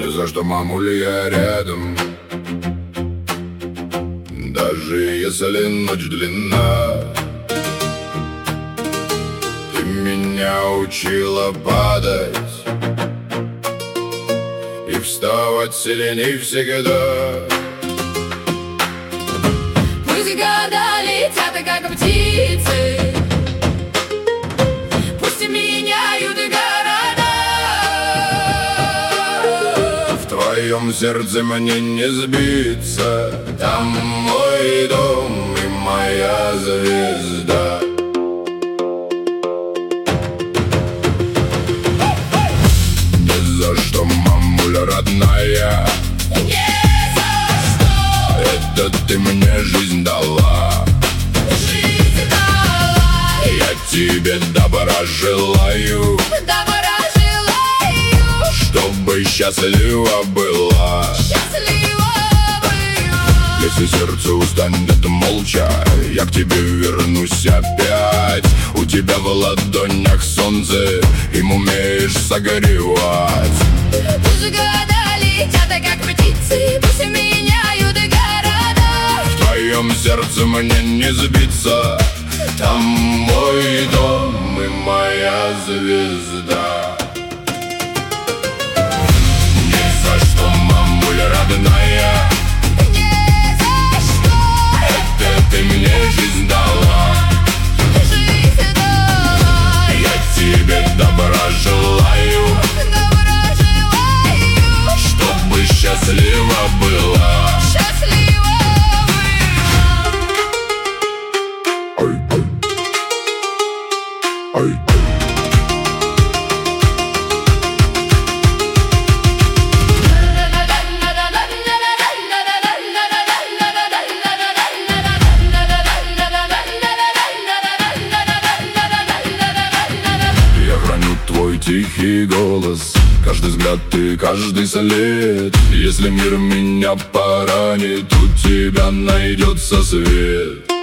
Ни за что, мамуля, я рядом. Даже если ночь длинна. Ты меня учила падать и вставать сильней всегда. Пусть года летят, как птицы, пусть меняют города. В твоем сердце мне не сбиться. Там мой дом и моя звезда. Ни за что, мамуля родная, Не за что это ты мне жизнь дала. жизнь дала. Я тебе добра желаю, Добра желаю, чтобы счастлива была. счастлива была. Если сердце устанет молча, я к тебе вернусь опять. У тебя в ладонях солнце, им умеешь согревать. Пусть года летят, как птицы, пусть меняют города. В твоем сердце мне не сбиться. Там мой дом и моя звезда. Ни за что, мамуля родная, Не за что это ты мне жизнь дала. жизнь дала. Я тебе добра желаю, Добра желаю, чтобы счастлива была. счастлива была. Ай, ай. Я храню твой тихий голос, каждый взгляд и каждый след. Если мир меня поранит, у тебя найдется свет.